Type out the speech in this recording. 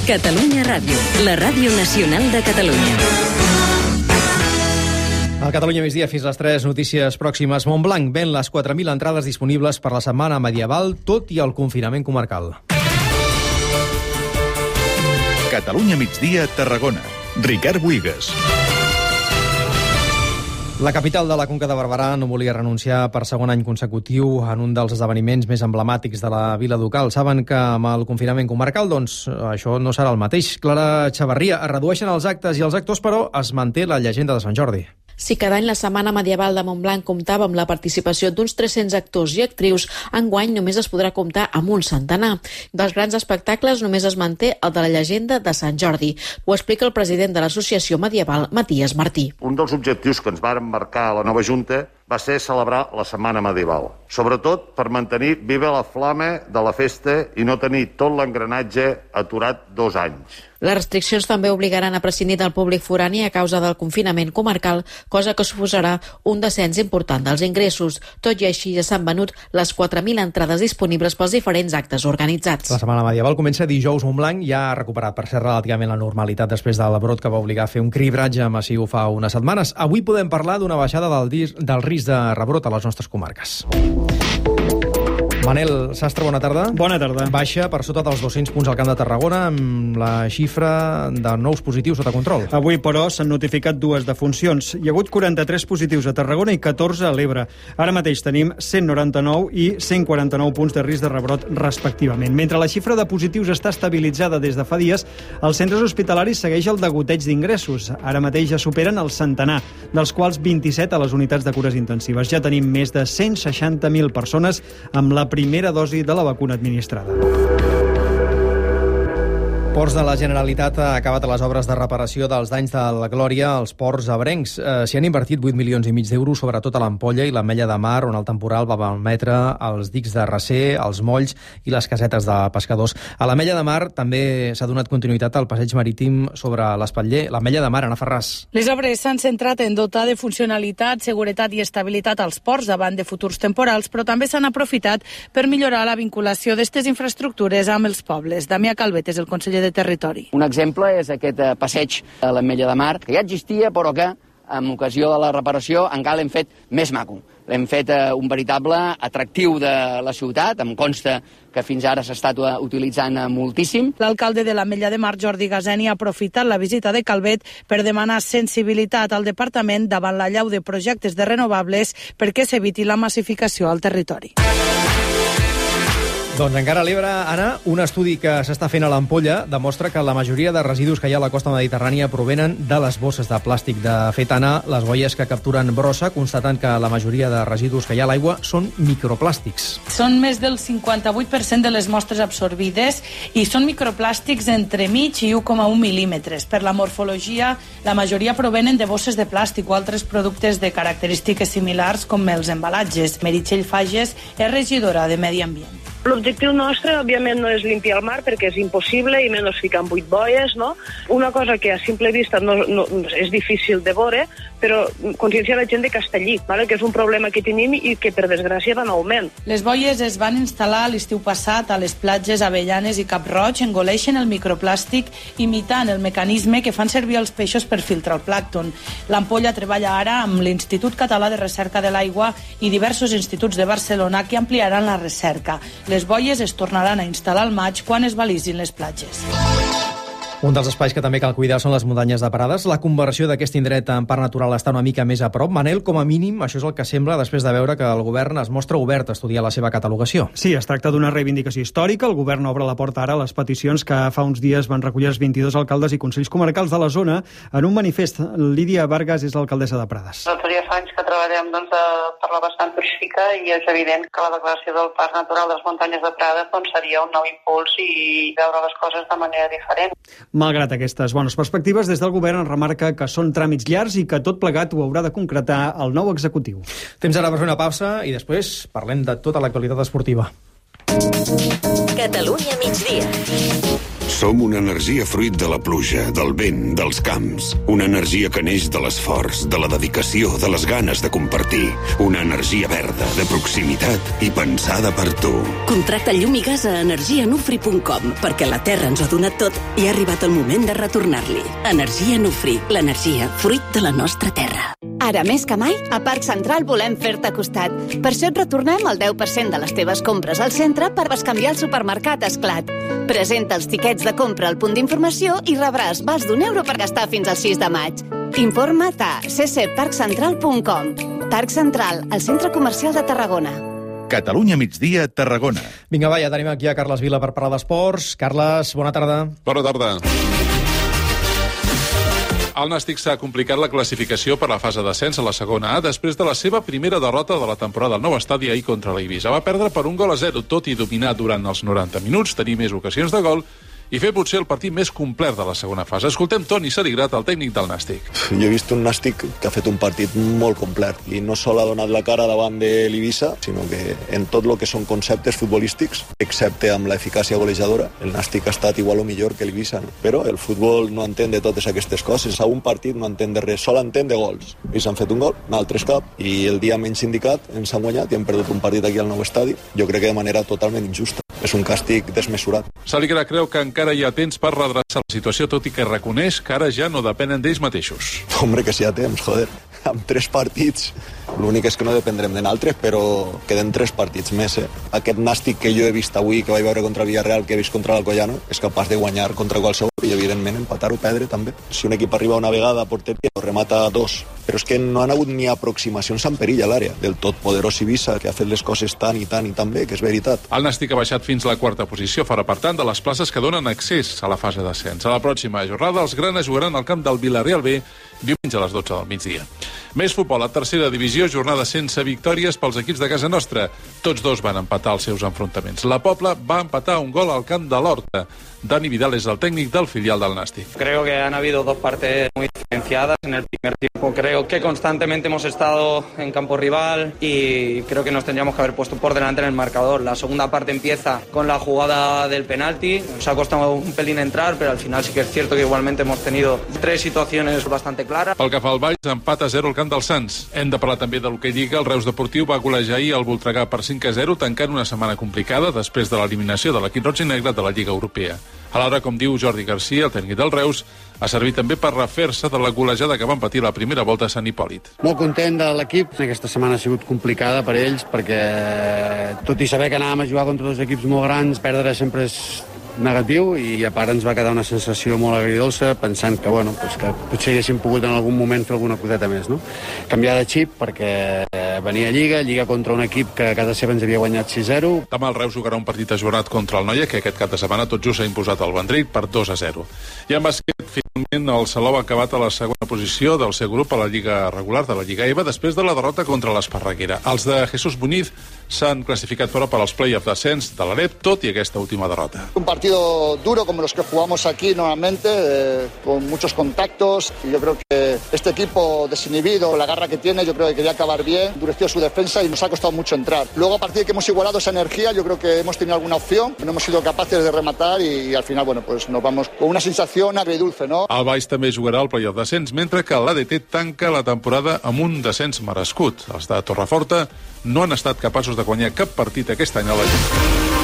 Catalunya Ràdio, la ràdio nacional de Catalunya. Al Catalunya Migdia, fins les 3 notícies pròximes. Montblanc ven les 4.000 entrades disponibles per la setmana medieval, tot i el confinament comarcal. Catalunya Migdia, Tarragona. Ricard Buigas. La capital de la Conca de Barberà no volia renunciar per segon any consecutiu en un dels esdeveniments més emblemàtics de la vila ducal. Saben que amb el confinament comarcal, doncs, això no serà el mateix. Clara Xavarria, es redueixen els actes i els actors, però es manté la llegenda de Sant Jordi. Si cada any la Setmana Medieval de Montblanc comptava amb la participació d'uns 300 actors i actrius, enguany només es podrà comptar amb un centenar. Dels grans espectacles només es manté el de la llegenda de Sant Jordi. Ho explica el president de l'Associació Medieval, Matías Martí. Un dels objectius que ens vàrem marcar a la nova Junta va ser celebrar la Setmana Medieval, sobretot per mantenir viva la flama de la festa i no tenir tot l'engranatge aturat 2 anys. Les restriccions també obligaran a prescindir del públic forani a causa del confinament comarcal, cosa que suposarà un descens important dels ingressos. Tot i així, ja s'han venut les 4.000 entrades disponibles pels diferents actes organitzats. La Setmana Medieval comença dijous. Montblanc ja ha recuperat, per ser relativament la normalitat després de l'ebrot que va obligar a fer un cribratge massiu fa unes setmanes. Avui podem parlar d'una baixada del risc de rebrot a les nostres comarques. Manel Sastre, bona tarda. Bona tarda. Baixa per sota dels 200 punts al Camp de Tarragona amb la xifra de nous positius sota control. Avui, però, s'han notificat 2 defuncions. Hi ha hagut 43 positius a Tarragona i 14 a l'Ebre. Ara mateix tenim 199 i 149 punts de risc de rebrot respectivament. Mentre la xifra de positius està estabilitzada des de fa dies, als centres hospitalaris segueix el degoteig d'ingressos. Ara mateix ja superen el centenar, dels quals 27 a les unitats de cures intensives. Ja tenim més de 160.000 persones amb la primera dosi de la vacuna administrada. Ports de la Generalitat ha acabat les obres de reparació dels danys de la Glòria als ports ebrencs. S'hi han invertit 8,5 milions d'euros, sobretot a l'Ampolla i l'Ametlla de Mar, on el temporal va malmetre els dics de recer, els molls i les casetes de pescadors. A l'Ametlla de Mar també s'ha donat continuïtat al passeig marítim sobre l'Espatller. L'Ametlla de Mar, Anna Ferràs. Les obres s'han centrat en dotar de funcionalitat, seguretat i estabilitat als ports davant de futurs temporals, però també s'han aprofitat per millorar la vinculació d'aquestes infraestructures amb els pobles. Damià Calvet és el conseller de Territori. Un exemple és aquest passeig a l'Ametlla de Mar, que ja existia, però que, en ocasió de la reparació, encara l'hem fet més maco. L'hem fet un veritable atractiu de la ciutat, em consta que fins ara s'ha estat utilitzant moltíssim. L'alcalde de l'Ametlla de Mar, Jordi Gaseni, ha aprofitat la visita de Calvet per demanar sensibilitat al departament davant l'allau de projectes de renovables perquè s'eviti la massificació al territori. Doncs encara a l'Ebre, Anna, un estudi que s'està fent a l'Ampolla demostra que la majoria de residus que hi ha a la costa mediterrània provenen de les bosses de plàstic. De fet, Anna, les boies que capturen brossa constaten que la majoria de residus que hi ha a l'aigua són microplàstics. Són més del 58% de les mostres absorbides i són microplàstics entre mig i 1,1 mil·límetres. Per la morfologia, la majoria provenen de bosses de plàstic o altres productes de característiques similars com els embalatges. Meritxell Fages és regidora de Medi Ambient. L'objectiu nostre, òbviament, no és limpiar el mar perquè és impossible i menys ficar en 8 boies, no? Una cosa que a simple vista no és difícil de veure, però conscienciar la gent de Castellí, vale? Que és un problema que tenim i que, per desgràcia, va en augment. Les boies es van instal·lar l'estiu passat a les platges Avellanes i Cap Roig, engoleixen el microplàstic imitant el mecanisme que fan servir els peixos per filtrar el plàncton. L'Ampolla treballa ara amb l'Institut Català de Recerca de l'Aigua i diversos instituts de Barcelona que ampliaran la recerca. Les boies es tornaran a instal·lar al maig quan es balisin les platges. Un dels espais que també cal cuidar són les muntanyes de Prades. La conversió d'aquest indret en parc natural està una mica més a prop. Manel, com a mínim, això és el que sembla després de veure que el govern es mostra obert a estudiar la seva catalogació. Sí, es tracta d'una reivindicació històrica. El govern obre la porta ara a les peticions que fa uns dies van recollir els 22 alcaldes i consells comarcals de la zona en un manifest. Lídia Vargas és l'alcaldessa de Prades. Nosaltres ja fa anys que treballem per la vessant turística i és evident que la declaració del Parc Natural de les Muntanyes de Prades seria un nou impuls i veure les coses de manera diferent. Malgrat aquestes bones perspectives, des del govern remarca que són tràmits llargs i que tot plegat ho haurà de concretar el nou executiu. Temps ara per fer una pausa i després parlem de tota l'actualitat esportiva. Catalunya migdia. Som una energia fruit de la pluja, del vent, dels camps. Una energia que neix de l'esforç, de la dedicació, de les ganes de compartir. Una energia verda, de proximitat i pensada per tu. Contracta llum i gas a energianufri.com perquè la Terra ens ho ha donat tot i ha arribat el moment de retornar-li. Energia Nufri, l'energia fruit de la nostra terra. Ara més que mai, a Parc Central volem fer-te costat. Per això et retornem el 10% de les teves compres al centre per bescanviar al supermercat Esclat. Presenta els tiquets de compra al punt d'informació i rebràs vals d'€1 per gastar fins al 6 de maig. Informa't a ccparkcentral.com. Parc Central, el centre comercial de Tarragona. Catalunya migdia, Tarragona. Vinga, va, ja tenim aquí a Carles Vila per parlar d'esports. Carles, bona tarda. Bona tarda. El Nàstic s'ha complicat la classificació per la fase d'ascens a la segona A després de la seva primera derrota de la temporada al nou estadi ahir contra l'Eivissa. Va perdre per 1-0, tot i dominar durant els 90 minuts, tenir més ocasions de gol i fer potser el partit més complet de la segona fase. Escoltem Toni Saligrat, el tècnic del Nàstic. Jo he vist un Nàstic que ha fet un partit molt complet i no sol ha donat la cara davant de l'Eivissa, sinó que en tot el que són conceptes futbolístics, excepte amb l'eficàcia golejadora, el Nàstic ha estat igual o millor que l'Eivissa, no? Però el futbol no entén de totes aquestes coses. A un partit no entén de res, sol entén de gols. Ells han fet un gol, altres cap, i el dia menys indicat ens han guanyat i hem perdut un partit aquí al nou estadi, jo crec que de manera totalment injusta. És un càstig desmesurat. Saligrat creu que encara hi ha temps per redreçar la situació, tot i que reconeix que ara ja no depenen d'ells mateixos. Hombre, que si hi ha temps, joder. Amb 3 partits, l'únic és que no dependrem de naltres, però queden 3 partits més. Aquest Nàstic que jo he vist avui, que vaig veure contra el Villarreal, que he vist contra l'Alcoyano, és capaç de guanyar contra qualsevol i, evidentment, empatar o perdre també. Si un equip arriba una vegada a porteria, o remata 2. Però és que no han hagut ni aproximacions en perill a l'àrea del totpoderós Eivissa, que ha fet les coses tan i tan bé, que és veritat. El Nàstic ha baixat fins a la 4a posició, farà per tant de les places que donen accés a la fase d'ascens. A la pròxima jornada, els granes jugaran al camp del Villarreal B diumenge a les 12 del migdia. Més futbol, a tercera divisió, jornada sense victòries pels equips de casa nostra. Tots dos van empatar els seus enfrontaments. La Pobla va empatar un gol al camp de l'Horta. Dani Vidal és el tècnic del filial del Nàstic. Creo que han habido 2 partes muy diferenciadas. En el primer tiempo creo que constantemente hemos estado en campo rival y creo que nos tendríamos que haber puesto por delante en el marcador. La segunda parte empieza con la jugada del penalti. Nos ha costado un pelín entrar, pero al final sí que es cierto que igualmente hemos tenido 3 situaciones bastante claras. Pel que fa al Valls, empat a 0 al camp del Sants. Hem de parlar també de l'hoquei Lliga. El Reus Deportiu va golejar ahir el Voltregà per 5-0, tancant una setmana complicada després de l'eliminació de l'equip roig i negre de la Lliga Europea. Alhora, com diu Jordi Garcia, el tècnic del Reus, ha servit també per refer-se de la golejada que van patir la primera volta a Sant Hipòlit. Molt content de l'equip. Aquesta setmana ha sigut complicada per ells perquè, tot i saber que anàvem a jugar contra 2 equips molt grans, perdre sempre és negatiu i a part ens va quedar una sensació molt agridolça pensant que, bueno, pues que potser haguéssim pogut en algun moment fer alguna coseta més, no? Canviar de xip perquè venia Lliga contra un equip que a casa seva ens havia guanyat 6-0. Demà el Reus jugarà un partit ajornat contra el Noia, que aquest cap de setmana tot just s'ha imposat al Vendrell per 2-0. I en bàsquet, finalment, el Salou ha acabat a la segona posició del seu grup a la Lliga regular de la Lliga EVA després de la derrota contra l'Esparreguera. Els de Jesús Muñiz s'han classificat fora per als play-off d'ascens de l'Arep, tot i aquesta última derrota. Un partido duro como los que jugamos aquí normalmente, con muchos contactos, y yo creo que este equipo desinhibido, la garra que tiene, yo creo que quería acabar bien, endureció su defensa y nos ha costado mucho entrar. Luego, a partir de que hemos igualado esa energía, yo creo que hemos tenido alguna opción, no hemos sido capaces de rematar y al final, bueno, pues nos vamos con una sensación agridulce, ¿no? El Baix també jugarà al play-off d'ascens, mentre que l'ADT tanca la temporada amb un descens merescut. Els de Torreforta no han estat capaços de guanyar cap partit aquest any a la Lliga.